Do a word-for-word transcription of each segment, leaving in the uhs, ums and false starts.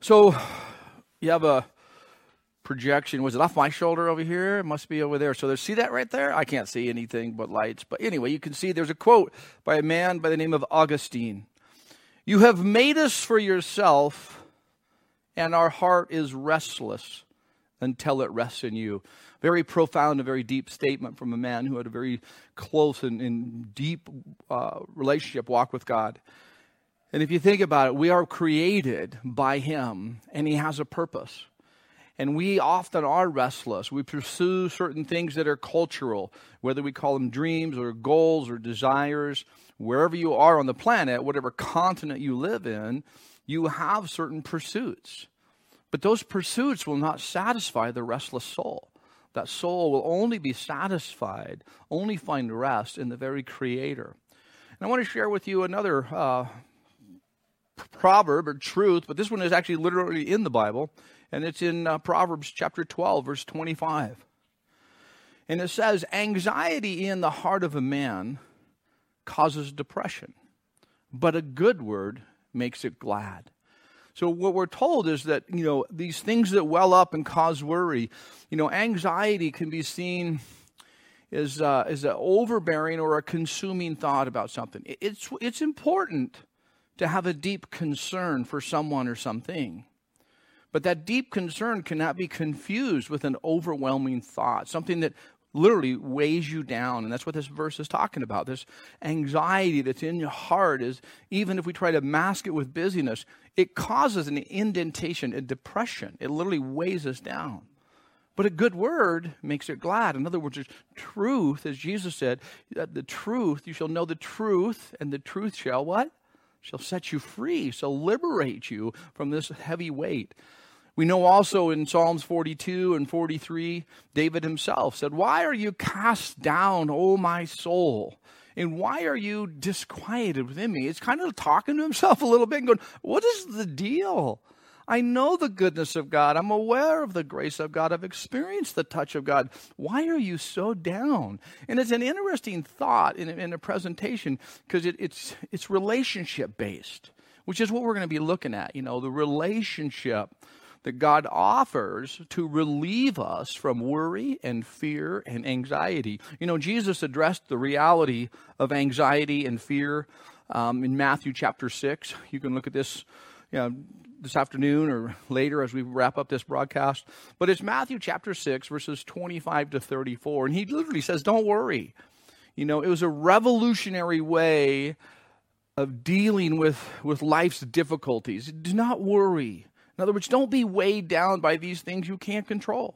So you have a projection. Was it off my shoulder over here? It must be over there. So there's, see that right there? I can't see anything but lights. But anyway, you can see there's a quote by a man by the name of Augustine. You have made us for yourself, and our heart is restless until it rests in you. Very profound and very deep statement from a man who had a very close and, and deep uh, relationship walk with God. And if you think about it, we are created by him, and he has a purpose. And we often are restless. We pursue certain things that are cultural, whether we call them dreams or goals or desires. Wherever you are on the planet, whatever continent you live in, you have certain pursuits. But those pursuits will not satisfy the restless soul. That soul will only be satisfied, only find rest in the very Creator. And I want to share with you another uh, proverb or truth, but this one is actually literally in the Bible, and it's in uh, Proverbs chapter twelve, verse twenty-five. And it says, anxiety in the heart of a man causes depression, but a good word makes it glad. So what we're told is that, you know, these things that well up and cause worry, you know, anxiety can be seen as, uh, as an overbearing or a consuming thought about something. It's, it's important to have a deep concern for someone or something. But that deep concern cannot be confused with an overwhelming thought, something that literally weighs you down. And that's what this verse is talking about. This anxiety that's in your heart is, even if we try to mask it with busyness, it causes an indentation, a depression. It literally weighs us down. But a good word makes it glad. In other words, there's truth, as Jesus said, that the truth, you shall know the truth, and the truth shall what? Shall set you free, shall liberate you from this heavy weight. We know also in Psalms forty-two and forty-three, David himself said, why are you cast down, O my soul? And why are you disquieted within me? It's kind of talking to himself a little bit and going, what is the deal? I know the goodness of God. I'm aware of the grace of God. I've experienced the touch of God. Why are you so down? And it's an interesting thought in, in a presentation because it, it's, it's relationship-based, which is what we're going to be looking at. You know, the relationship that God offers to relieve us from worry and fear and anxiety. You know, Jesus addressed the reality of anxiety and fear um, in Matthew chapter six. You can look at this, you know, this afternoon or later as we wrap up this broadcast. But it's Matthew chapter six, verses twenty-five to thirty-four. And he literally says, don't worry. You know, it was a revolutionary way of dealing with, with life's difficulties. Do not worry. In other words, don't be weighed down by these things you can't control.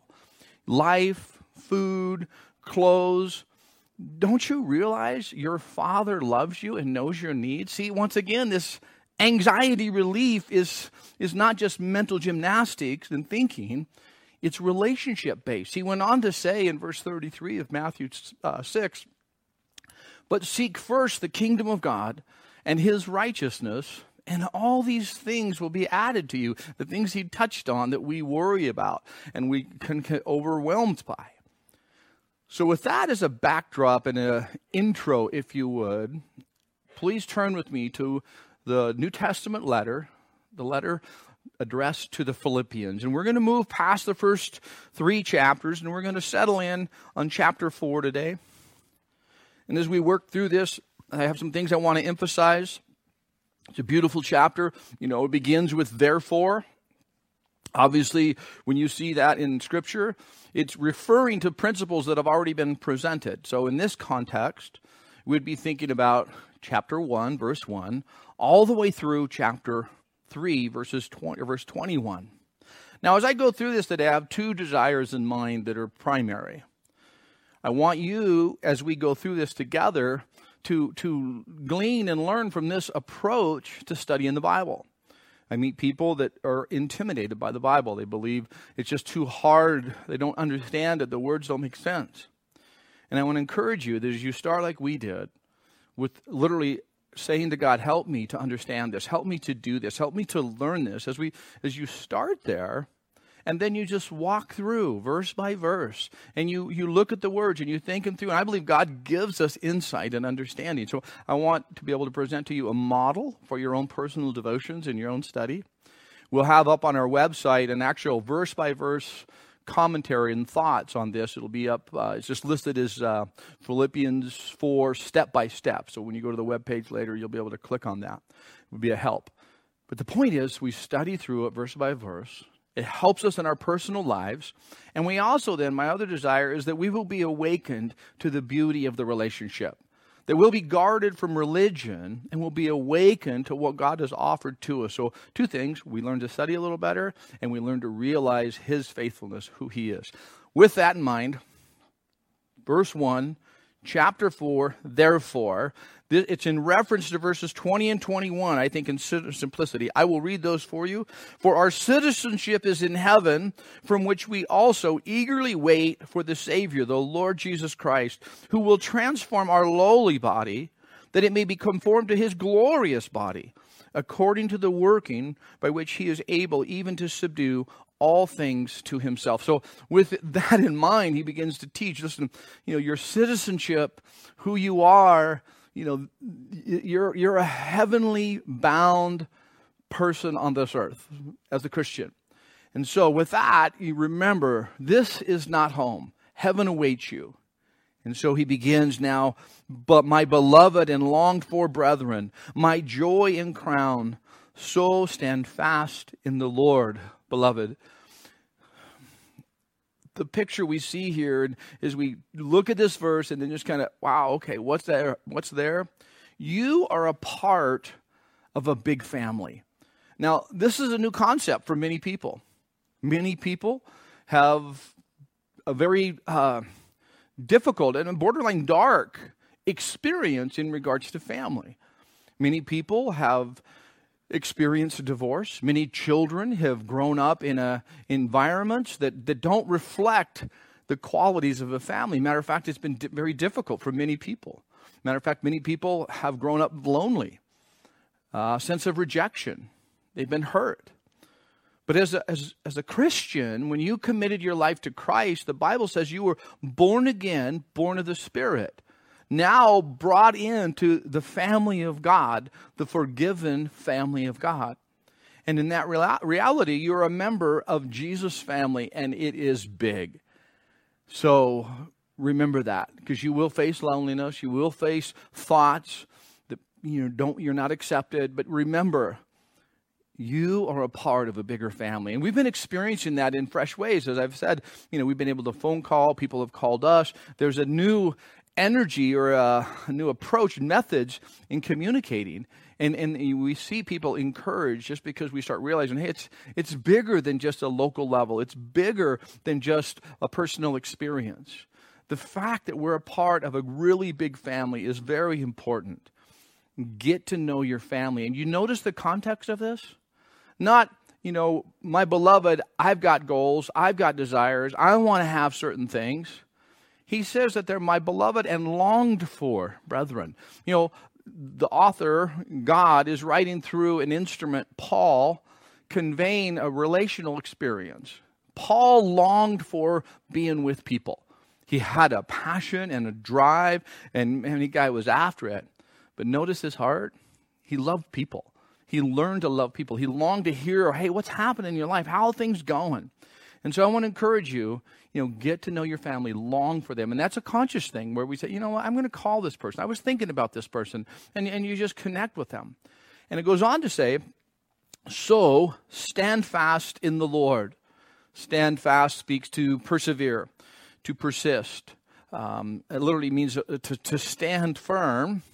Life, food, clothes. Don't you realize your Father loves you and knows your needs? See, once again, this anxiety relief is, is not just mental gymnastics and thinking. It's relationship-based. He went on to say in verse thirty-three of Matthew uh, six, but seek first the kingdom of God and his righteousness, and all these things will be added to you. The things he touched on that we worry about and we can get overwhelmed by. So with that as a backdrop and an intro, if you would, please turn with me to the New Testament letter, the letter addressed to the Philippians. And we're going to move past the first three chapters, and we're going to settle in on chapter four today. And as we work through this, I have some things I want to emphasize. It's a beautiful chapter. You know, it begins with therefore. Obviously, when you see that in Scripture, it's referring to principles that have already been presented. So in this context, we'd be thinking about chapter one, verse one, all the way through chapter three, verses twenty, or verse twenty-one. Now, as I go through this today, I have two desires in mind that are primary. I want you, as we go through this together, to, to glean and learn from this approach to studying the Bible. I meet people that are intimidated by the Bible. They believe it's just too hard. They don't understand it. The words don't make sense. And I want to encourage you that as you start like we did, with literally saying to God, help me to understand this. Help me to do this. Help me to learn this. As we, as you start there, and then you just walk through verse by verse, and you, you look at the words and you think them through. And I believe God gives us insight and understanding. So I want to be able to present to you a model for your own personal devotions and your own study. we'll have up on our website an actual verse-by-verse commentary and thoughts on this. It'll be up, uh, it's just listed as uh, Philippians four step by step. So when you go to the webpage later, you'll be able to click on that. It would be a help. But the point is, we study through it verse by verse. It helps us in our personal lives. And we also then, my other desire is that we will be awakened to the beauty of the relationship. That we'll be guarded from religion and we'll be awakened to what God has offered to us. So two things, we learn to study a little better and we learn to realize his faithfulness, who he is. With that in mind, verse one, chapter four, therefore, it's in reference to verses twenty and twenty-one, I think in simplicity. I will read those for you. For our citizenship is in heaven, from which we also eagerly wait for the Savior, the Lord Jesus Christ, who will transform our lowly body, that it may be conformed to his glorious body, according to the working by which he is able even to subdue all things to himself. So with that in mind, he begins to teach, listen, you know, your citizenship, who you are, you know, you're you're a heavenly bound person on this earth as a Christian. And so with that, you remember, this is not home. Heaven awaits you. And so he begins now, but my beloved and longed for brethren, my joy and crown, so stand fast in the Lord, beloved. The picture we see here is we look at this verse and then just kind of, wow, okay, what's there? What's there? You are a part of a big family. Now, this is a new concept for many people. Many people have a very uh, difficult and borderline dark experience in regards to family. Many people have experienced a divorce. Many children have grown up in a environments that, that don't reflect the qualities of a family. Matter of fact, it's been di- very difficult for many people. Matter of fact, many people have grown up lonely, a uh, sense of rejection. They've been hurt. But as a, as, as a Christian, when you committed your life to Christ, the Bible says you were born again, born of the Spirit. Now brought into the family of God, the forgiven family of God. And in that real- reality, you're a member of Jesus' family, and it is big. So remember that, because you will face loneliness, you will face thoughts that you know, don't, you're not accepted, but remember, you are a part of a bigger family. And we've been experiencing that in fresh ways. As I've said, you know, we've been able to phone call, people have called us. There's a new energy or a, a new approach, methods in communicating. And, and we see people encouraged just because we start realizing, hey, it's, it's bigger than just a local level. It's bigger than just a personal experience. The fact that we're a part of a really big family is very important. Get to know your family. And you notice the context of this? Not, you know, my beloved, I've got goals, I've got desires, I want to have certain things. He says that they're my beloved and longed for brethren. You know, the author, God, is writing through an instrument, Paul, conveying a relational experience. Paul longed for being with people. He had a passion and a drive, and, and the guy was after it. But notice his heart. He loved people. He learned to love people. He longed to hear, hey, what's happening in your life? How are things going? And so I want to encourage you, you know, get to know your family, long for them. And that's a conscious thing where we say, you know what, I'm going to call this person. I was thinking about this person. And, and you just connect with them. And it goes on to say, so stand fast in the Lord. Stand fast speaks to persevere, to persist. Um, it literally means to, to stand firm,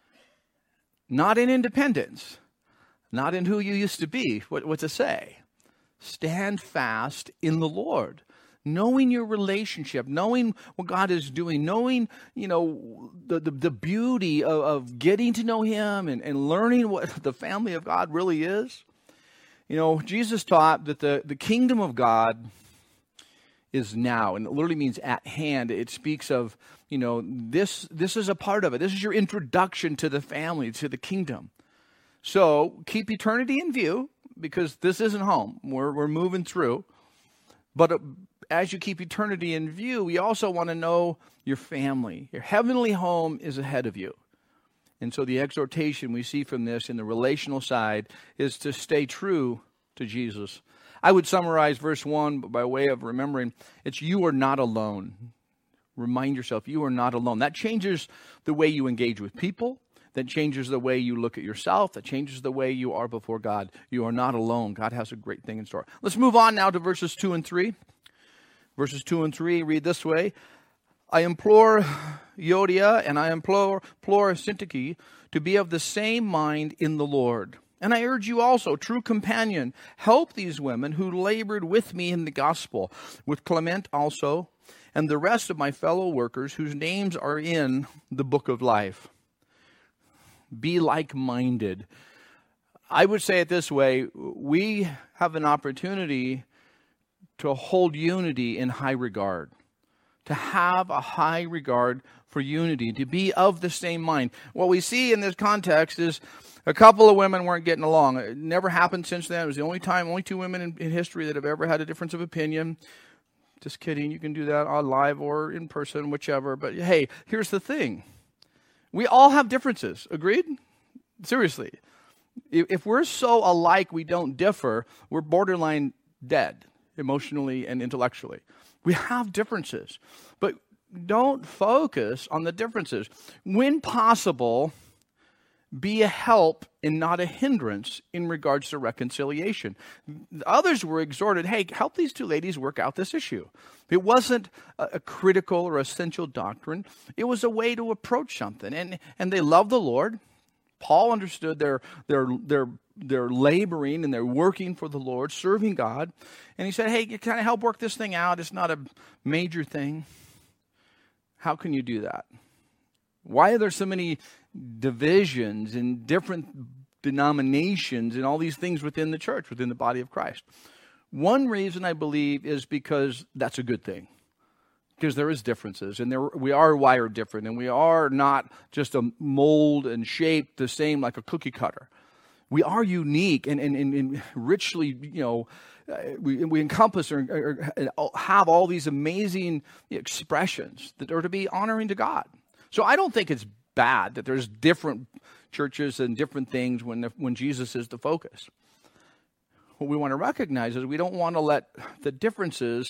not in independence, not in who you used to be, what, what to say. Stand fast in the Lord, knowing your relationship, knowing what God is doing, knowing, you know, the, the, the beauty of, of getting to know him and, and learning what the family of God really is. You know, Jesus taught that the, the kingdom of God is now, and it literally means at hand. It speaks of, you know, this, this is a part of it. This is your introduction to the family, to the kingdom. So keep eternity in view, because this isn't home. We're, we're moving through. But uh, as you keep eternity in view, we also want to know your family. Your heavenly home is ahead of you. And so the exhortation we see from this in the relational side is to stay true to Jesus. I would summarize verse one by way of remembering. It's you are not alone. Remind yourself you are not alone. That changes the way you engage with people. That changes the way you look at yourself. That changes the way you are before God. You are not alone. God has a great thing in store. Let's move on now to verses two and three. Verses two and three read this way. I implore Euodia and I implore, implore Syntyche to be of the same mind in the Lord. And I urge you also, true companion, help these women who labored with me in the gospel, with Clement also, and the rest of my fellow workers whose names are in the book of life. Be like-minded. I would say it this way, we have an opportunity to hold unity in high regard, to have a high regard for unity, to be of the same mind. What we see in this context is a couple of women weren't getting along. It never happened since then. It was the only time, only two women in, in history that have ever had a difference of opinion. Just kidding. You can do that on live or in person, whichever. But hey, here's the thing. We all have differences. Agreed? Seriously. If we're so alike we don't differ, we're borderline dead, emotionally and intellectually. We have differences. But don't focus on the differences. When possible, be a help and not a hindrance in regards to reconciliation. Others were exhorted, hey, help these two ladies work out this issue. It wasn't a, a critical or essential doctrine. It was a way to approach something. And, and they loved the Lord. Paul understood their, their, their, their laboring and their working for the Lord, serving God. And he said, hey, you kind of help work this thing out. It's not a major thing. How can you do that? Why are there so many divisions and different denominations and all these things within the church, within the body of Christ? One reason I believe is because that's a good thing. Because there is differences, and there we are wired different, and we are not just a mold and shape the same like a cookie cutter. We are unique and, and, and, and richly, you know, we, we encompass or, or, or have all these amazing expressions that are to be honoring to God. So I don't think it's bad that there's different churches and different things when the, when Jesus is the focus. What we want to recognize is we don't want to let the differences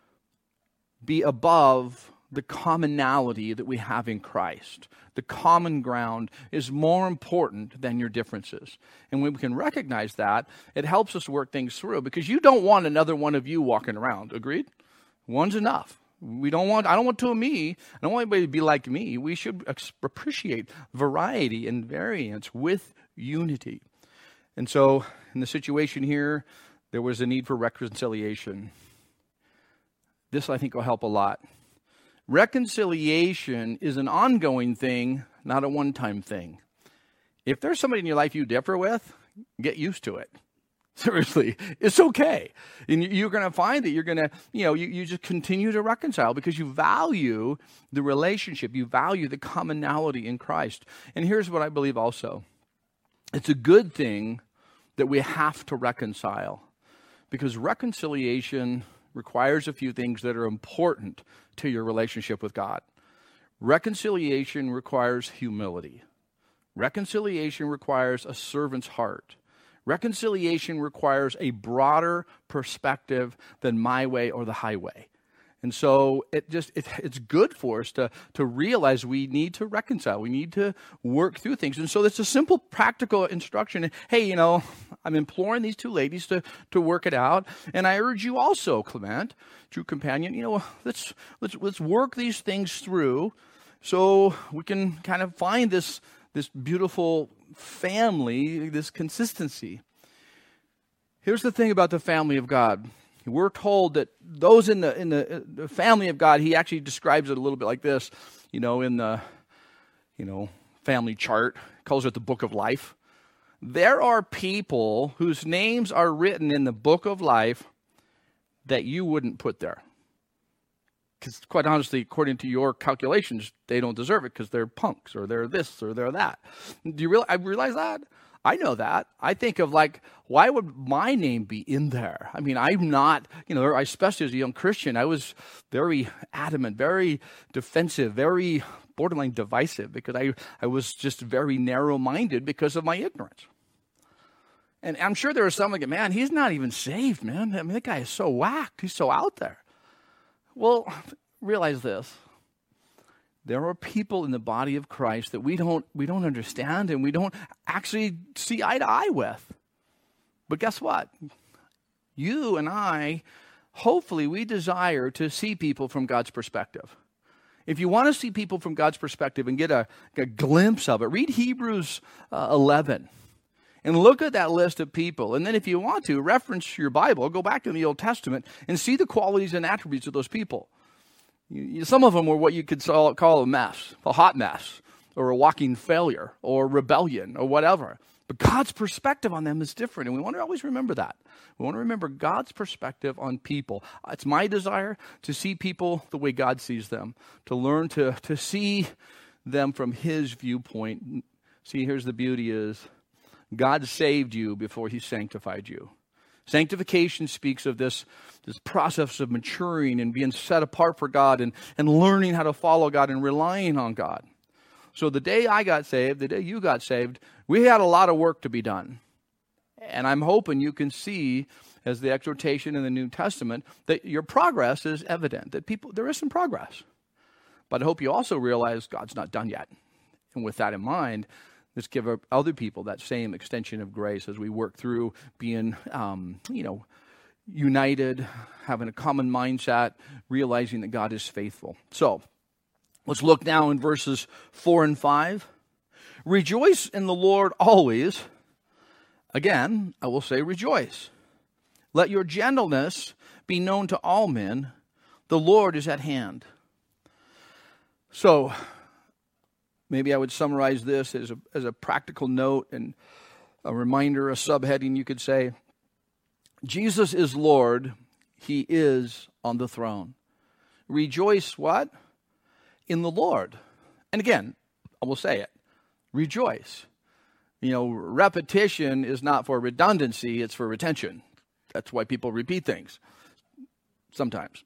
be above the commonality that we have in Christ. The common ground is more important than your differences. And when we can recognize that, it helps us work things through, because you don't want another one of you walking around. Agreed? One's enough. We don't want, I don't want two of me. I don't want anybody to be like me. We should appreciate variety and variance with unity. And so in the situation here, there was a need for reconciliation. This, I think, will help a lot. Reconciliation is an ongoing thing, not a one-time thing. If there's somebody in your life you differ with, get used to it. Seriously, it's okay. And you're going to find that you're going to, you know, you, you just continue to reconcile because you value the relationship. You value the commonality in Christ. And here's what I believe also. It's a good thing that we have to reconcile, because reconciliation requires a few things that are important to your relationship with God. Reconciliation requires humility. Reconciliation requires a servant's heart. Reconciliation requires a broader perspective than my way or the highway. And so it just it, it's good for us to, to realize we need to reconcile. We need to work through things. And so it's a simple, practical instruction. Hey, you know, I'm imploring these two ladies to, to work it out. And I urge you also, Clement, true companion, you know, let's let's let's work these things through so we can kind of find this this beautiful family, this consistency. Here's the thing about the family of God. We're told that those in the in the, the family of God, he actually describes it a little bit like this, you know, in the, you know, family chart, calls it the book of life. There are people whose names are written in the book of life that you wouldn't put there. Because quite honestly, according to your calculations, they don't deserve it because they're punks or they're this or they're that. Do you realize, I realize that? I know that. I think of like, why would my name be in there? I mean, I'm not, you know, especially as a young Christian, I was very adamant, very defensive, very borderline divisive because I, I was just very narrow-minded because of my ignorance. And I'm sure there are some like, man, he's not even saved, man. I mean, that guy is so whacked. He's so out there. Well, realize this. There are people in the body of Christ that we don't we don't understand and we don't actually see eye to eye with. But guess what? You and I, hopefully we desire to see people from God's perspective. If you want to see people from God's perspective and get a, a glimpse of it, read Hebrews uh, eleven and look at that list of people. And then if you want to, reference your Bible, go back to the Old Testament and see the qualities and attributes of those people. You, you, some of them were what you could call, call a mess, a hot mess, or a walking failure, or rebellion, or whatever. But God's perspective on them is different, and we want to always remember that. We want to remember God's perspective on people. It's my desire to see people the way God sees them, to learn to, to see them from his viewpoint. See, here's the beauty is, God saved you before he sanctified you. Sanctification speaks of this, this process of maturing and being set apart for God and, and learning how to follow God and relying on God. So the day I got saved, the day you got saved, we had a lot of work to be done. And I'm hoping you can see, as the exhortation in the New Testament, that your progress is evident, that people there is some progress. But I hope you also realize God's not done yet. And with that in mind, let's give other people that same extension of grace as we work through being, um, you know, united, having a common mindset, realizing that God is faithful. So, let's look now in verses four and five. Rejoice in the Lord always. Again, I will say rejoice. Let your gentleness be known to all men. The Lord is at hand. So, maybe I would summarize this as a, as a practical note and a reminder, a subheading you could say. Jesus is Lord. He is on the throne. Rejoice what? In the Lord. And again, I will say it. Rejoice. You know, repetition is not for redundancy, it's for retention. That's why people repeat things. Sometimes.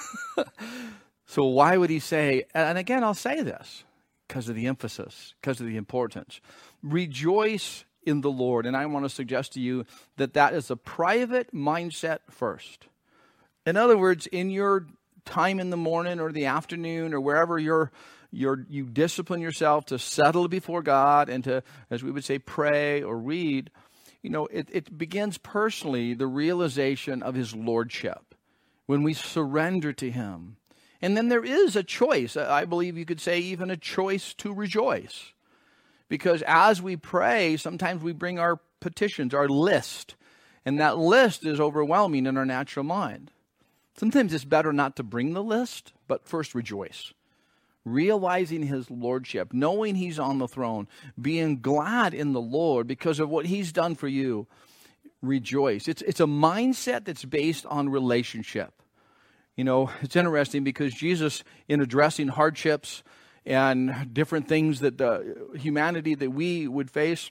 So why would he say, and again, I'll say this, because of the emphasis, because of the importance. Rejoice in the Lord. And I want to suggest to you that that is a private mindset first. In other words, in your time in the morning or the afternoon or wherever you're, you're, you discipline yourself to settle before God and to, as we would say, pray or read, you know, it, it begins personally the realization of his lordship when we surrender to him. And then there is a choice. I believe you could say even a choice to rejoice. Because as we pray, sometimes we bring our petitions, our list. And that list is overwhelming in our natural mind. Sometimes it's better not to bring the list, but first rejoice. Realizing his lordship, knowing he's on the throne, being glad in the Lord because of what he's done for you. Rejoice. It's, it's a mindset that's based on relationship. You know, it's interesting because Jesus, in addressing hardships and different things that the humanity that we would face,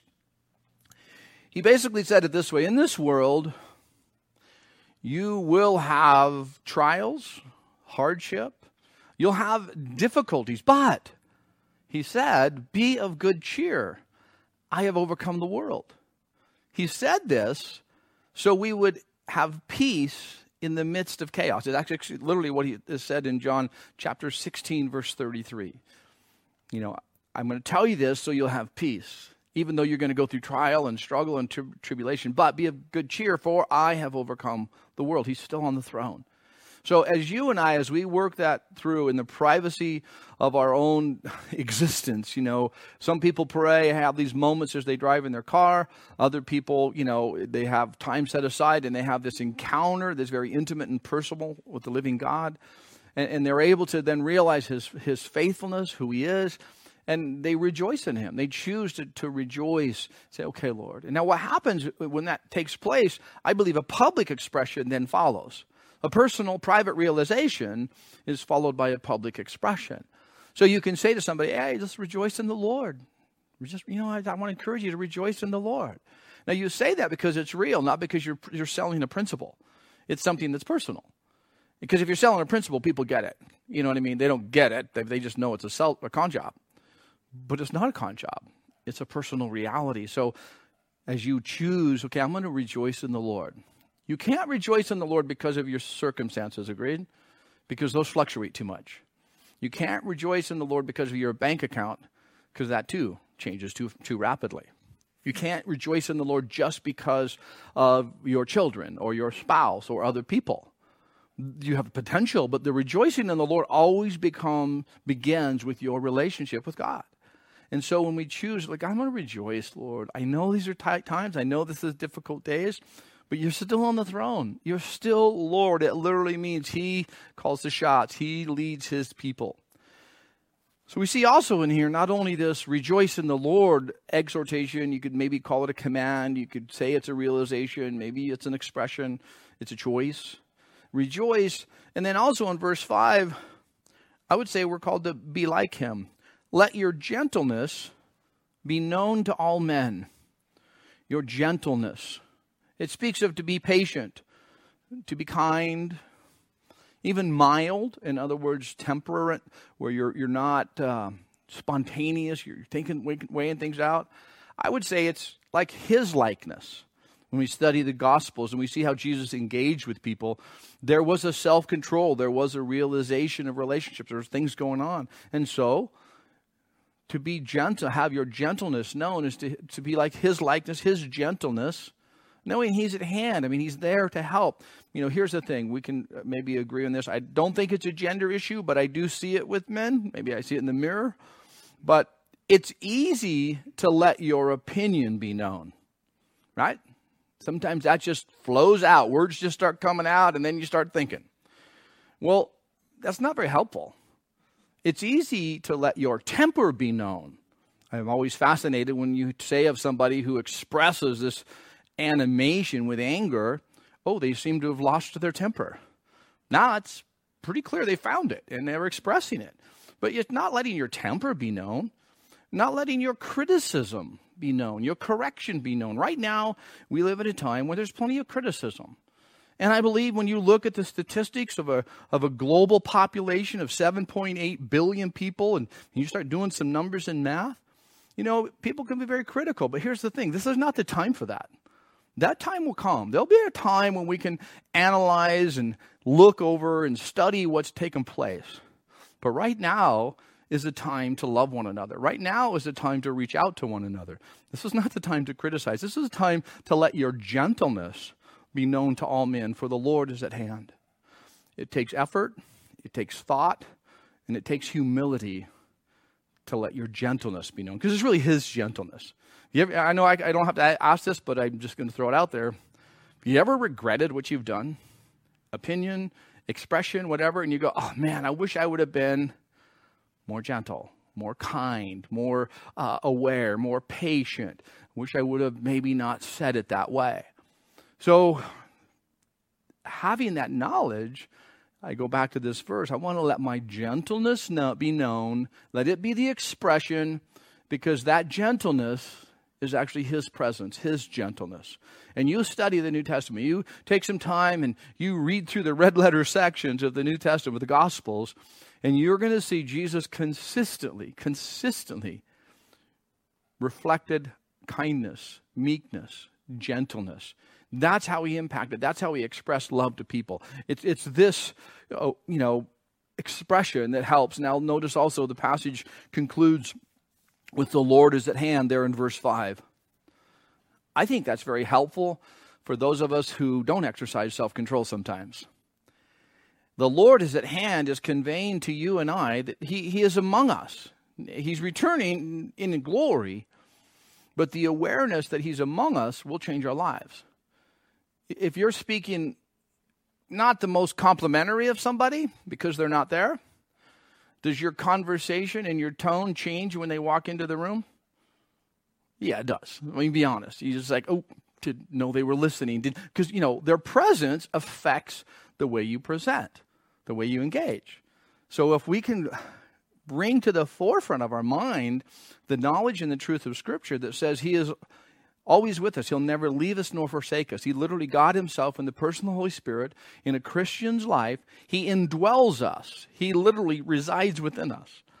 he basically said it this way: in this world, you will have trials, hardship, you'll have difficulties, but he said, be of good cheer. I have overcome the world. He said this so we would have peace in the midst of chaos. It's actually literally what he is said in John chapter sixteen, verse thirty-three. You know, I'm going to tell you this so you'll have peace, even though you're going to go through trial and struggle and tri- tribulation. But be of good cheer, for I have overcome the world. He's still on the throne. So as you and I, as we work that through in the privacy of our own existence, you know, some people pray, have these moments as they drive in their car. Other people, you know, they have time set aside and they have this encounter that's very intimate and personal with the living God. And, and they're able to then realize his, his faithfulness, who he is, and they rejoice in him. They choose to, to rejoice, say, okay, Lord. And now what happens when that takes place, I believe a public expression then follows. A personal, private realization is followed by a public expression. So you can say to somebody, hey, just rejoice in the Lord. Just, you know, I, I want to encourage you to rejoice in the Lord. Now, you say that because it's real, not because you're you're selling a principle. It's something that's personal. Because if you're selling a principle, people get it. You know what I mean? They don't get it. They, they just know it's a, sell, a con job. But it's not a con job. It's a personal reality. So as you choose, okay, I'm going to rejoice in the Lord. You can't rejoice in the Lord because of your circumstances, agreed? Because those fluctuate too much. You can't rejoice in the Lord because of your bank account, because that too changes too, too rapidly. You can't rejoice in the Lord just because of your children or your spouse or other people. You have potential, but the rejoicing in the Lord always become begins with your relationship with God. And so when we choose, like, I'm going to rejoice, Lord. I know these are tight times. I know this is difficult days, but you're still on the throne. You're still Lord. It literally means he calls the shots. He leads his people. So we see also in here not only this rejoice in the Lord exhortation, you could maybe call it a command, you could say it's a realization, maybe it's an expression, it's a choice. Rejoice. And then also in verse five, I would say we're called to be like him. Let your gentleness be known to all men. Your gentleness. It speaks of to be patient, to be kind, even mild, in other words, temperate, where you're you're not uh, spontaneous, you're thinking, weighing things out. I would say it's like his likeness. When we study the Gospels and we see how Jesus engaged with people, there was a self-control, there was a realization of relationships, there was things going on. And so, to be gentle, have your gentleness known is to, to be like his likeness, his gentleness, knowing he's at hand. I mean, he's there to help. You know, here's the thing. We can maybe agree on this. I don't think it's a gender issue, but I do see it with men. Maybe I see it in the mirror. But it's easy to let your opinion be known, right? Sometimes that just flows out. Words just start coming out, and then you start thinking. Well, that's not very helpful. It's easy to let your temper be known. I'm always fascinated when you say of somebody who expresses this animation with anger, oh, they seem to have lost their temper. Now it's pretty clear they found it, and they're expressing it. But it's not letting your temper be known, not letting your criticism be known, your correction be known. Right now, we live at a time where there's plenty of criticism. And I believe when you look at the statistics of a of a global population of seven point eight billion people, and you start doing some numbers in math, you know, people can be very critical. But here's the thing. This is not the time for that. That time will come. There'll be a time when we can analyze and look over and study what's taken place. But right now is the time to love one another. Right now is the time to reach out to one another. This is not the time to criticize. This is the time to let your gentleness be known to all men, for the Lord is at hand. It takes effort, it takes thought, and it takes humility to let your gentleness be known, because it's really his gentleness. You ever, I know I, I don't have to ask this, but I'm just going to throw it out there. Have you ever regretted what you've done? Opinion, expression, whatever, and you go, oh man, I wish I would have been more gentle, more kind, more uh, aware, more patient. Wish I would have maybe not said it that way. So, having that knowledge, I go back to this verse. I want to let my gentleness know, be known. Let it be the expression, because that gentleness is actually his presence, his gentleness. And you study the New Testament. You take some time and you read through the red letter sections of the New Testament, the Gospels, and you're going to see Jesus consistently, consistently reflected kindness, meekness, gentleness. That's how he impacted. That's how he expressed love to people. It's it's this, you know, expression that helps. Now, notice also the passage concludes with the Lord is at hand there in verse five. I think that's very helpful for those of us who don't exercise self-control sometimes. The Lord is at hand is conveying to you and I that he, he is among us. He's returning in glory, but the awareness that he's among us will change our lives. If you're speaking not the most complimentary of somebody because they're not there, does your conversation and your tone change when they walk into the room? Yeah, it does. I mean, be honest. You just like, oh, to know they were listening. Because, you know, their presence affects the way you present, the way you engage. So if we can bring to the forefront of our mind the knowledge and the truth of Scripture that says he is always with us. He'll never leave us nor forsake us. He literally, God himself in the person of the Holy Spirit, in a Christian's life, he indwells us. He literally resides within us.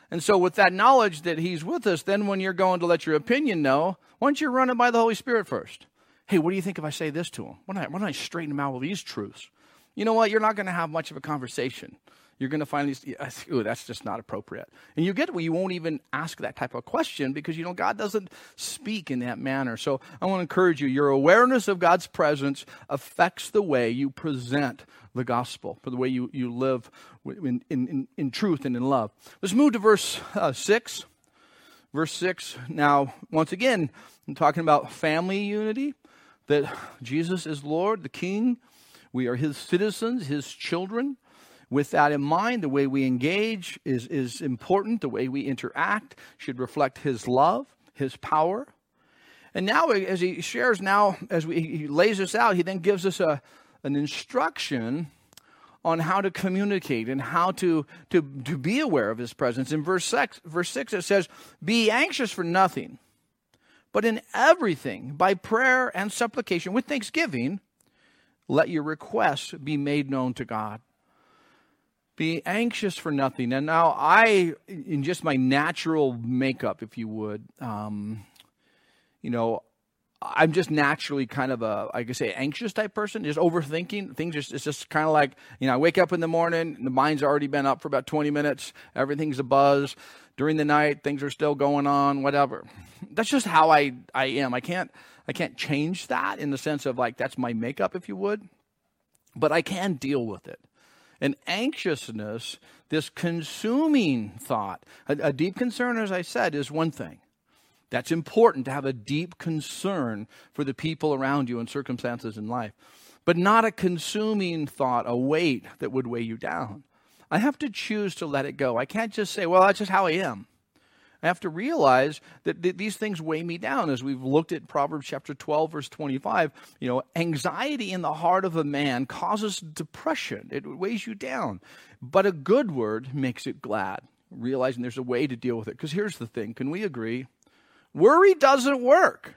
And so with that knowledge that he's with us, then when you're going to let your opinion know, why don't you run it by the Holy Spirit first? Hey, what do you think if I say this to him? Why don't I, why don't I straighten him out with these truths? You know what? You're not going to have much of a conversation. You're going to find these, ooh, that's just not appropriate. And you get where you won't even ask that type of question because, you know, God doesn't speak in that manner. So I want to encourage you, your awareness of God's presence affects the way you present the gospel, for the way you, you live in, in, in truth and in love. Let's move to verse uh, six. Verse six, now, once again, I'm talking about family unity, that Jesus is Lord, the King. We are his citizens, his children. With that in mind, the way we engage is, is important. The way we interact should reflect his love, his power. And now, as he shares now, as we, he lays this out, he then gives us a, an instruction on how to communicate and how to, to, to be aware of his presence. In verse six, verse six, it says, be anxious for nothing, but in everything, by prayer and supplication, with thanksgiving, let your requests be made known to God. Be anxious for nothing. And now I, in just my natural makeup, if you would, um, you know, I'm just naturally kind of a, I could say, anxious type person, just overthinking things. Just, it's just kind of like, you know, I wake up in the morning, the mind's already been up for about twenty minutes. Everything's a buzz. During the night, things are still going on, whatever. That's just how I, I am. I can't, I can't change that in the sense of like, that's my makeup, if you would. But I can deal with it. And anxiousness, this consuming thought, a, a deep concern, as I said, is one thing. That's important to have a deep concern for the people around you and circumstances in life. But not a consuming thought, a weight that would weigh you down. I have to choose to let it go. I can't just say, well, that's just how I am. I have to realize that th- these things weigh me down. As we've looked at Proverbs chapter twelve, verse twenty-five, you know, anxiety in the heart of a man causes depression. It weighs you down. But a good word makes it glad, realizing there's a way to deal with it. Because here's the thing. Can we agree? Worry doesn't work.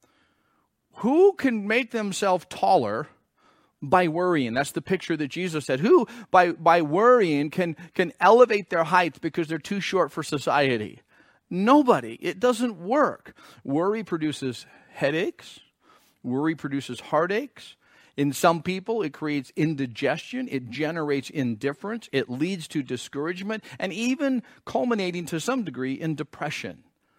Who can make themselves taller by worrying? That's the picture that Jesus said. Who, by, by worrying, can, can elevate their height because they're too short for society? Nobody. It doesn't work. Worry produces headaches. Worry produces heartaches. In some people, it creates indigestion. It generates indifference. It leads to discouragement and even culminating to some degree in depression.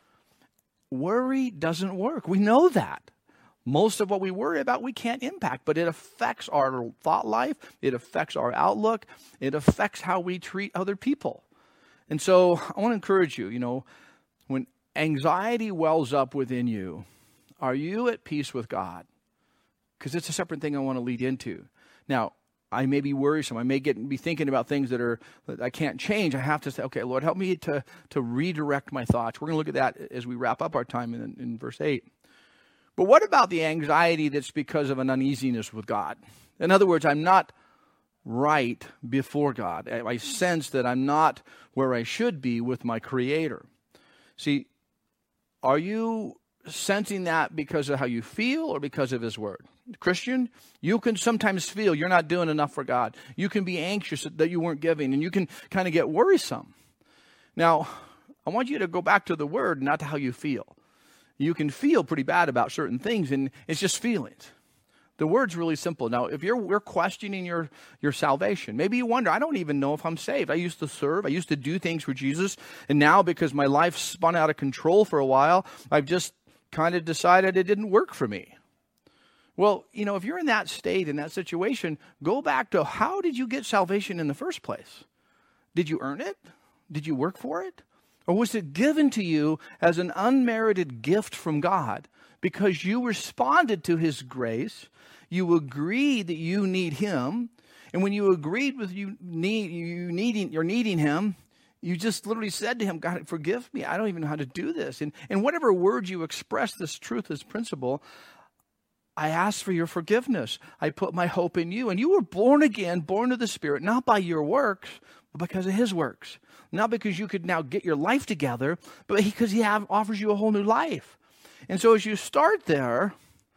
Worry doesn't work. We know that. Most of what we worry about, we can't impact, but it affects our thought life. It affects our outlook. It affects how we treat other people. And so I want to encourage you, you know, when anxiety wells up within you, are you at peace with God? Because it's a separate thing I want to lead into. Now, I may be worrisome. I may get be thinking about things that are that I can't change. I have to say, okay, Lord, help me to, to redirect my thoughts. We're going to look at that as we wrap up our time in, in verse eight. But what about the anxiety that's because of an uneasiness with God? In other words, I'm not right before God. I, I sense that I'm not where I should be with my Creator. See, are you sensing that because of how you feel or because of His Word? Christian, you can sometimes feel you're not doing enough for God. You can be anxious that you weren't giving, and you can kind of get worrisome. Now, I want you to go back to the Word, not to how you feel. You can feel pretty bad about certain things, and it's just feelings. The Word's really simple. Now, if you're we're questioning your, your salvation, maybe you wonder, I don't even know if I'm saved. I used to serve. I used to do things for Jesus, and now because my life spun out of control for a while, I've just kind of decided it didn't work for me. Well, you know, if you're in that state, in that situation, go back to how did you get salvation in the first place? Did you earn it? Did you work for it? Or was it given to you as an unmerited gift from God because you responded to His grace, you agreed that you need Him, and when you agreed with you need you needing you're needing Him, you just literally said to Him, God, forgive me. I don't even know how to do this. And and whatever word you express this truth, this principle, I ask for your forgiveness. I put my hope in you. And you were born again, born of the Spirit, not by your works, but because of His works. Not because you could now get your life together, but because He have, offers you a whole new life. And so as you start there,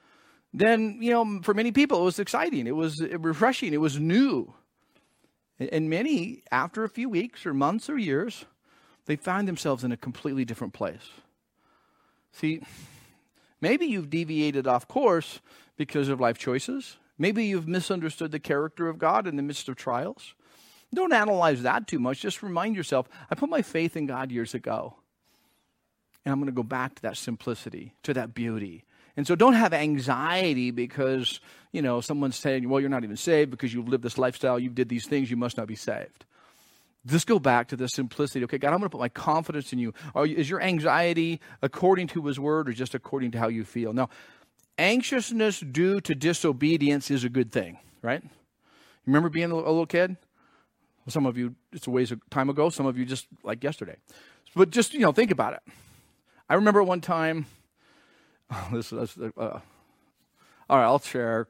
then, you know, for many people, it was exciting. It was refreshing. It was new. And many, after a few weeks or months or years, they find themselves in a completely different place. See, maybe you've deviated off course because of life choices. Maybe you've misunderstood the character of God in the midst of trials. Don't analyze that too much. Just remind yourself, I put my faith in God years ago. And I'm going to go back to that simplicity, to that beauty. And so don't have anxiety because, you know, someone's saying, well, you're not even saved because you've lived this lifestyle, you did these things, you must not be saved. Just go back to the simplicity. Okay, God, I'm going to put my confidence in you. Are, is your anxiety according to his word or just according to how you feel? Now, anxiousness due to disobedience is a good thing, right? You remember being a little kid? Well, some of you, it's a ways of time ago. Some of you just like yesterday. But just, you know, think about it. I remember one time, oh, this is, uh, all right, I'll share.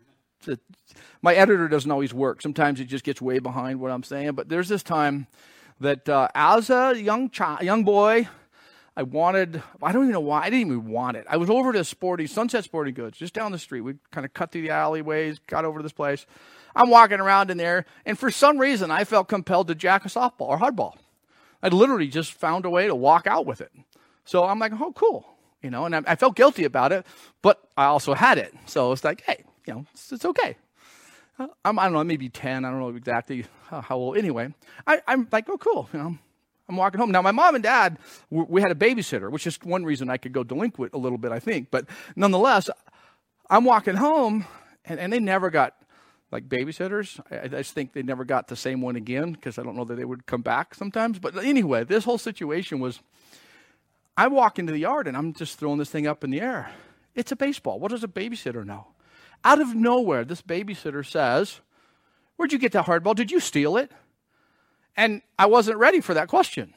My editor doesn't always work. Sometimes it just gets way behind what I'm saying. But there's this time that uh, as a young child, young boy, I wanted, I don't even know why, I didn't even want it. I was over to Sporting, Sunset Sporting Goods, just down the street. We kind of cut through the alleyways, got over to this place. I'm walking around in there, and for some reason, I felt compelled to jack a softball or hardball. I literally just found a way to walk out with it. So I'm like, oh, cool. You know, and I, I felt guilty about it, but I also had it. So it's like, hey, you know, it's, it's okay. Uh, I'm, I don't know, maybe ten. I don't know exactly how, how old. Anyway, I, I'm like, oh, cool. You know, I'm walking home. Now, my mom and dad, we had a babysitter, which is one reason I could go delinquent a little bit, I think. But nonetheless, I'm walking home, and, and they never got, like, babysitters. I, I just think they never got the same one again because I don't know that they would come back sometimes. But anyway, this whole situation was, I walk into the yard, and I'm just throwing this thing up in the air. It's a baseball. What does a babysitter know? Out of nowhere, this babysitter says, where'd you get that hardball? Did you steal it? And I wasn't ready for that question.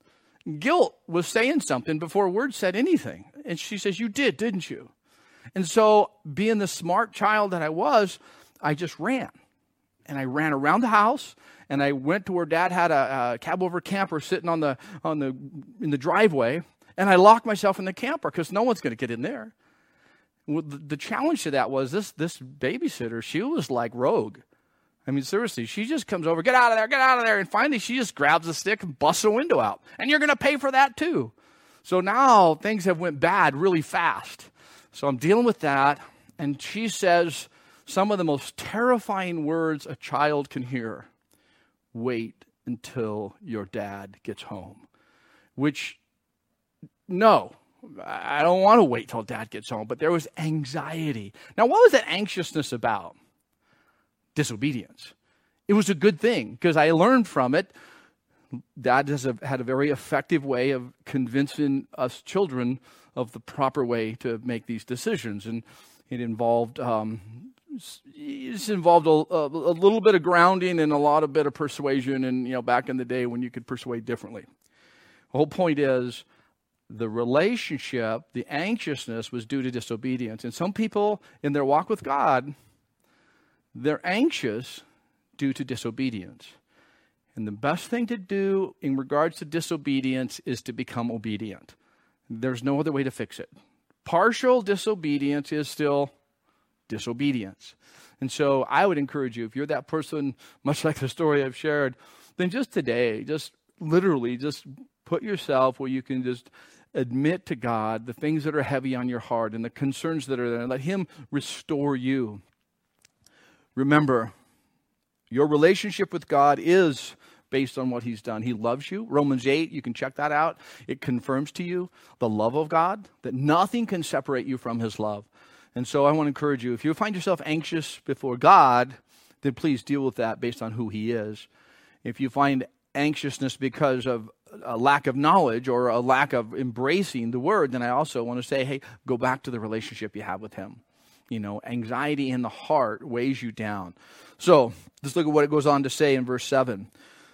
Guilt was saying something before words said anything. And she says, you did, didn't you? And so being the smart child that I was, I just ran. And I ran around the house, and I went to where Dad had a, a cab over camper sitting on the on the in the driveway, and I locked myself in the camper because no one's going to get in there. Well, the, the challenge to that was this this babysitter, she was like rogue. I mean, seriously, she just comes over, get out of there, get out of there. And finally, she just grabs a stick and busts a window out. And you're going to pay for that too. So now things have went bad really fast. So I'm dealing with that. And she says some of the most terrifying words a child can hear. Wait until your dad gets home. Which, no, I don't want to wait till Dad gets home. But there was anxiety. Now, what was that anxiousness about? Disobedience. It was a good thing because I learned from it. Dad has a, had a very effective way of convincing us children of the proper way to make these decisions, and it involved um, it's involved a, a, a little bit of grounding and a lot of bit of persuasion. And you know, back in the day when you could persuade differently, the whole point is the relationship, the anxiousness was due to disobedience, and some people in their walk with God, they're anxious due to disobedience. And the best thing to do in regards to disobedience is to become obedient. There's no other way to fix it. Partial disobedience is still disobedience. And so I would encourage you, if you're that person, much like the story I've shared, then just today, just literally just put yourself where you can just admit to God the things that are heavy on your heart and the concerns that are there, and let Him restore you. Remember, your relationship with God is based on what He's done. He loves you. Romans eight, you can check that out. It confirms to you the love of God, that nothing can separate you from His love. And so I want to encourage you, if you find yourself anxious before God, then please deal with that based on who He is. If you find anxiousness because of a lack of knowledge or a lack of embracing the Word, then I also want to say, hey, go back to the relationship you have with Him. You know, anxiety in the heart weighs you down. So let's look at what it goes on to say in verse seven.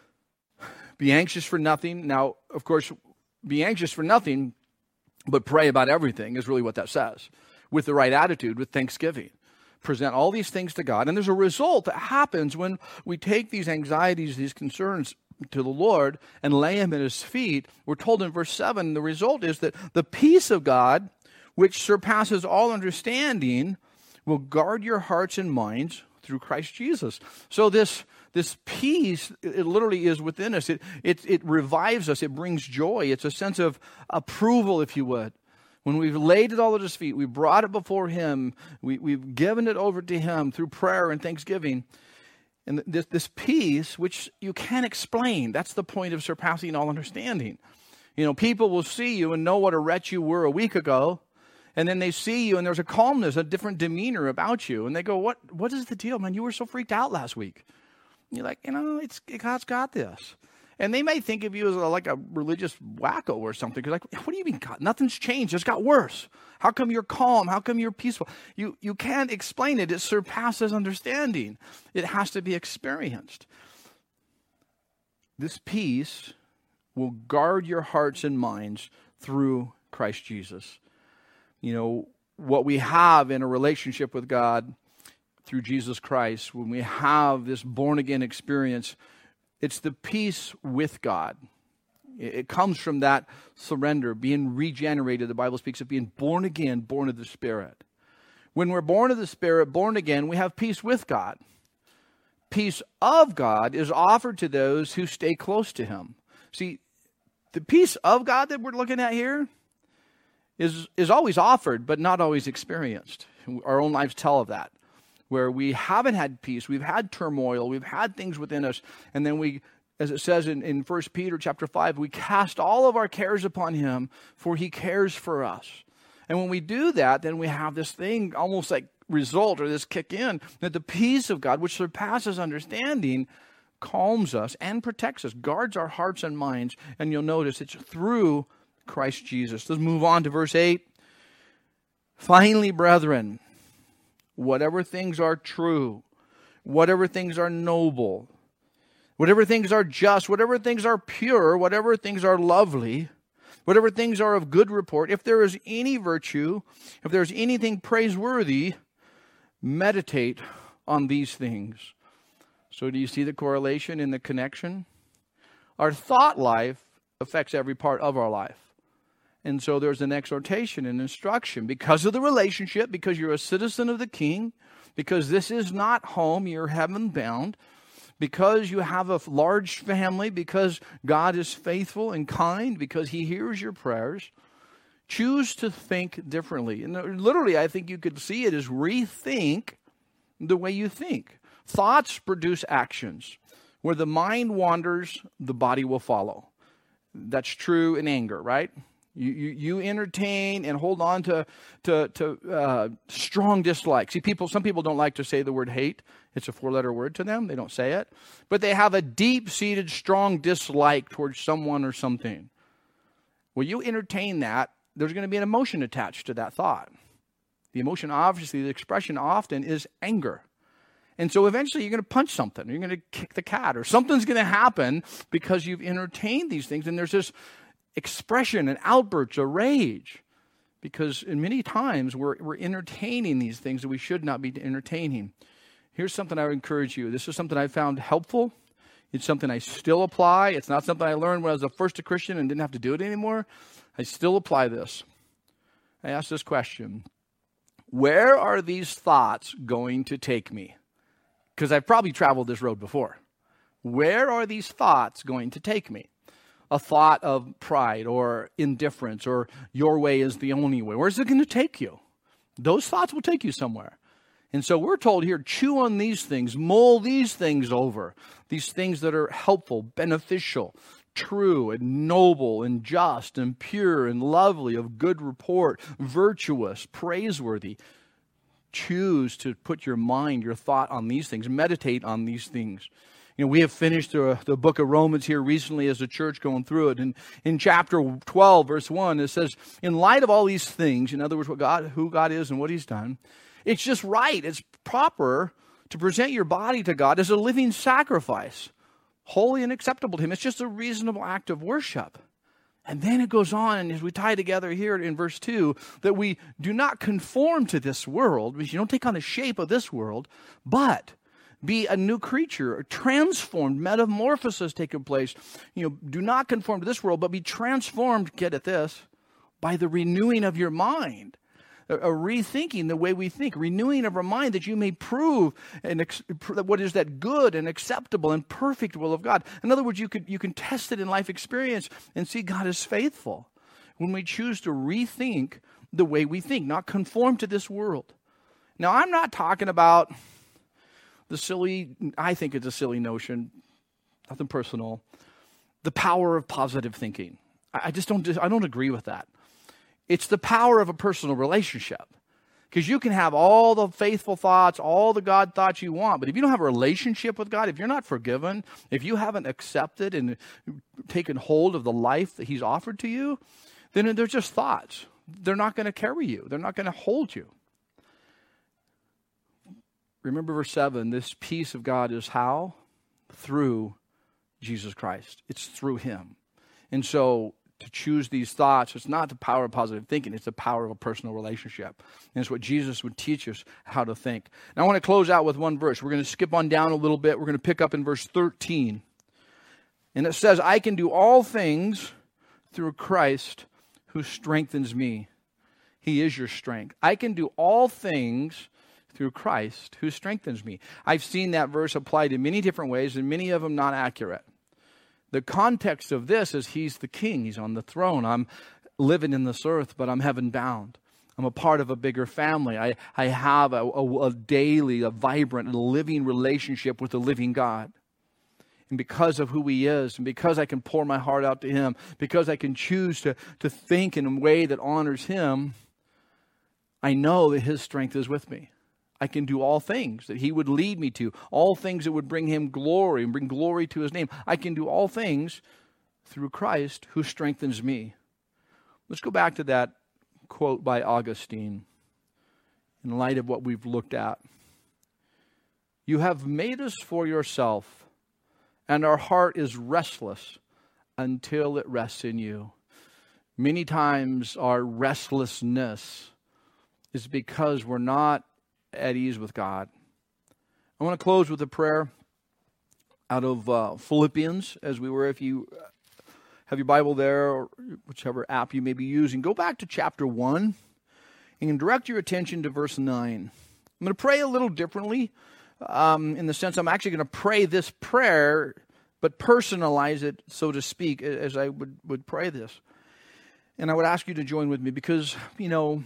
Be anxious for nothing. Now, of course, be anxious for nothing, but pray about everything is really what that says. With the right attitude, with thanksgiving. Present all these things to God. And there's a result that happens when we take these anxieties, these concerns to the Lord and lay them at His feet. We're told in verse seven, the result is that the peace of God, which surpasses all understanding, will guard your hearts and minds through Christ Jesus. So this this peace, it literally is within us. It, it, it revives us. It brings joy. It's a sense of approval, if you would. When we've laid it all at his feet, we brought it before him, we, we've given it over to him through prayer and thanksgiving. And this, this peace, which you can't explain, that's the point of surpassing all understanding. You know, people will see you and know what a wretch you were a week ago, and then they see you and there's a calmness, a different demeanor about you. And they go, what, what is the deal, man? You were so freaked out last week. And you're like, you know, it's God's got this. And they may think of you as a, like a religious wacko or something. You're like, what do you mean, God? Nothing's changed. It's got worse. How come you're calm? How come you're peaceful? You, you can't explain it. It surpasses understanding. It has to be experienced. This peace will guard your hearts and minds through Christ Jesus. You know, what we have in a relationship with God through Jesus Christ, when we have this born-again experience, it's the peace with God. It comes from that surrender, being regenerated. The Bible speaks of being born again, born of the Spirit. When we're born of the Spirit, born again, we have peace with God. Peace of God is offered to those who stay close to him. See, the peace of God that we're looking at here is, is always offered, but not always experienced. Our own lives tell of that. Where we haven't had peace, we've had turmoil, we've had things within us, and then we, as it says in, in First Peter chapter five, we cast all of our cares upon him, for he cares for us. And when we do that, then we have this thing almost like result, or this kick in, that the peace of God, which surpasses understanding, calms us and protects us, guards our hearts and minds, and you'll notice it's through Christ Jesus. Let's move on to verse eight. Finally, brethren, whatever things are true, whatever things are noble, whatever things are just, whatever things are pure, whatever things are lovely, whatever things are of good report, if there is any virtue, if there's anything praiseworthy, meditate on these things. So do you see the correlation in the connection? Our thought life affects every part of our life. And so there's an exhortation and instruction because of the relationship, because you're a citizen of the King, because this is not home, you're heaven bound, because you have a large family, because God is faithful and kind, because he hears your prayers. Choose to think differently. And literally, I think you could see it as rethink the way you think. Thoughts produce actions. Where the mind wanders, the body will follow. That's true in anger, right? You, you you entertain and hold on to to, to uh, strong dislike. See, people. Some people don't like to say the word hate. It's a four-letter word to them. They don't say it. But they have a deep-seated, strong dislike towards someone or something. Well, you entertain that, there's going to be an emotion attached to that thought. The emotion, obviously, the expression often is anger. And so eventually you're going to punch something. You're going to kick the cat. Or something's going to happen because you've entertained these things. And there's this expression and outbursts of rage, because in many times we're, we're entertaining these things that we should not be entertaining. Here's something I would encourage you. This is something I found helpful. It's something I still apply. It's not something I learned when I was a first a Christian and didn't have to do it anymore. I still apply this. I ask this question: where are these thoughts going to take me? Because I've probably traveled this road before. Where are these thoughts going to take me? A thought of pride or indifference or your way is the only way. Where's it going to take you? Those thoughts will take you somewhere. And so we're told here, chew on these things, mull these things over. These things that are helpful, beneficial, true and noble and just and pure and lovely, of good report, virtuous, praiseworthy. Choose to put your mind, your thought on these things. Meditate on these things. You know, we have finished the, the book of Romans here recently as a church, going through it. And in chapter twelve, verse one, it says, in light of all these things, in other words, what God, who God is and what he's done, it's just right, it's proper to present your body to God as a living sacrifice, holy and acceptable to him. It's just a reasonable act of worship. And then it goes on, and as we tie together here in verse two, that we do not conform to this world, because you don't take on the shape of this world, but be a new creature, a transformed, metamorphosis taking place. You know, do not conform to this world, but be transformed, get at this, by the renewing of your mind, a, a rethinking the way we think, renewing of our mind that you may prove and ex- what is that good and acceptable and perfect will of God. In other words, you could you can test it in life experience and see God is faithful when we choose to rethink the way we think, not conform to this world. Now, I'm not talking about the silly, I think it's a silly notion, nothing personal, the power of positive thinking. I just don't, I don't agree with that. It's the power of a personal relationship. Because you can have all the faithful thoughts, all the God thoughts you want, but if you don't have a relationship with God, if you're not forgiven, if you haven't accepted and taken hold of the life that He's offered to you, then they're just thoughts. They're not going to carry you. They're not going to hold you. Remember verse seven, this peace of God is how? Through Jesus Christ. It's through Him. And so to choose these thoughts, it's not the power of positive thinking, it's the power of a personal relationship. And it's what Jesus would teach us how to think. Now I want to close out with one verse. We're going to skip on down a little bit. We're going to pick up in verse thirteen. And it says, I can do all things through Christ who strengthens me. He is your strength. I can do all things through Christ who strengthens me. I've seen that verse applied in many different ways, and many of them not accurate. The context of this is He's the King. He's on the throne. I'm living in this earth, but I'm heaven bound. I'm a part of a bigger family. I, I have a, a, a daily, a vibrant, and living relationship with the living God. And because of who He is, and because I can pour my heart out to Him, because I can choose to, to think in a way that honors Him, I know that His strength is with me. I can do all things that He would lead me to, all things that would bring Him glory and bring glory to His name. I can do all things through Christ who strengthens me. Let's go back to that quote by Augustine in light of what we've looked at. You have made us for yourself, and our heart is restless until it rests in you. Many times our restlessness is because we're not at ease with God. I want to close with a prayer out of uh, Philippians, as we were. If you have your Bible there, or whichever app you may be using, go back to chapter one and direct your attention to verse nine. I'm going to pray a little differently, um, in the sense I'm actually going to pray this prayer, but personalize it, so to speak, as I would, would pray this. And I would ask you to join with me because, you know,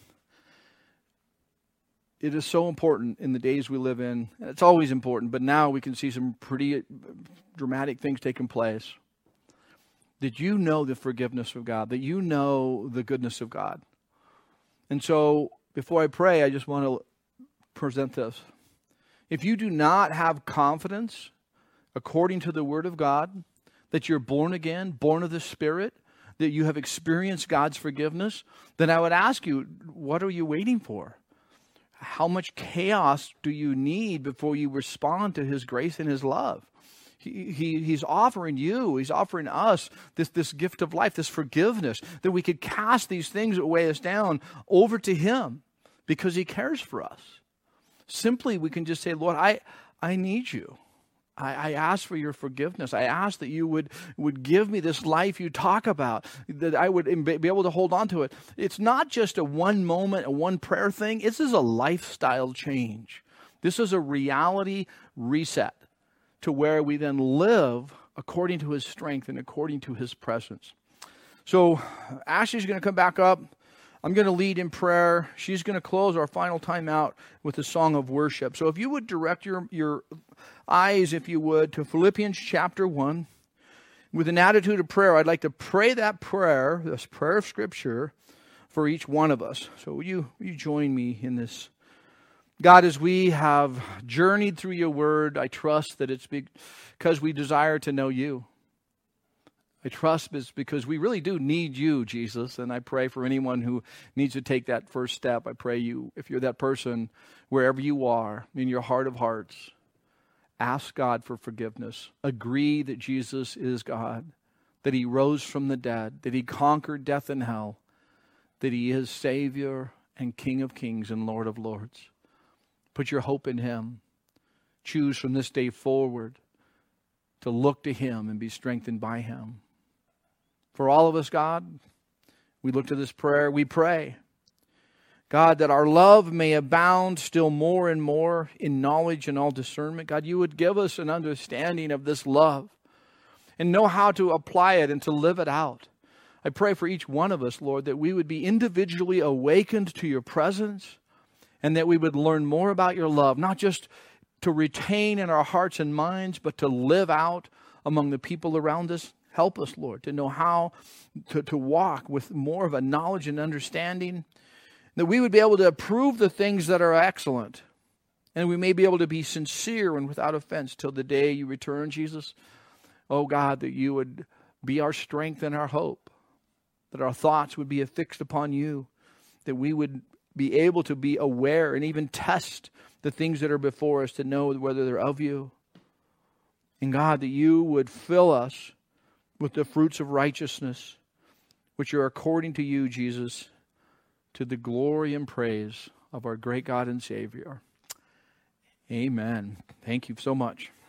it is so important in the days we live in. It's always important, but now we can see some pretty dramatic things taking place. That you know the forgiveness of God, that you know the goodness of God. And so, before I pray, I just want to present this. If you do not have confidence, according to the Word of God, that you're born again, born of the Spirit, that you have experienced God's forgiveness, then I would ask you, what are you waiting for? How much chaos do you need before you respond to His grace and His love? He, he, he's offering you, He's offering us this, this gift of life, this forgiveness, that we could cast these things that weigh us down over to Him because He cares for us. Simply, we can just say, Lord, I, I need you. I, I ask for your forgiveness. I ask that you would, would give me this life you talk about, that I would be able to hold on to it. It's not just a one moment, a one prayer thing. This is a lifestyle change. This is a reality reset to where we then live according to His strength and according to His presence. So Ashley's going to come back up. I'm going to lead in prayer. She's going to close our final time out with a song of worship. So if you would direct your, your eyes, if you would, to Philippians chapter one. With an attitude of prayer, I'd like to pray that prayer, this prayer of Scripture, for each one of us. So will you, will you join me in this? God, as we have journeyed through your word, I trust that it's because we desire to know you. I trust it's because we really do need you, Jesus. And I pray for anyone who needs to take that first step. I pray you, if you're that person, wherever you are, in your heart of hearts, ask God for forgiveness. Agree that Jesus is God, that He rose from the dead, that He conquered death and hell, that He is Savior and King of kings and Lord of lords. Put your hope in Him. Choose from this day forward to look to Him and be strengthened by Him. For all of us, God, we look to this prayer, we pray. God, that our love may abound still more and more in knowledge and all discernment. God, you would give us an understanding of this love and know how to apply it and to live it out. I pray for each one of us, Lord, that we would be individually awakened to your presence and that we would learn more about your love, not just to retain in our hearts and minds, but to live out among the people around us. Help us, Lord, to know how to, to walk with more of a knowledge and understanding, that we would be able to approve the things that are excellent, and we may be able to be sincere and without offense till the day you return, Jesus. Oh God, that you would be our strength and our hope, that our thoughts would be affixed upon you, that we would be able to be aware and even test the things that are before us to know whether they're of you. And God, that you would fill us with the fruits of righteousness, which are according to you, Jesus, to the glory and praise of our great God and Savior. Amen. Thank you so much.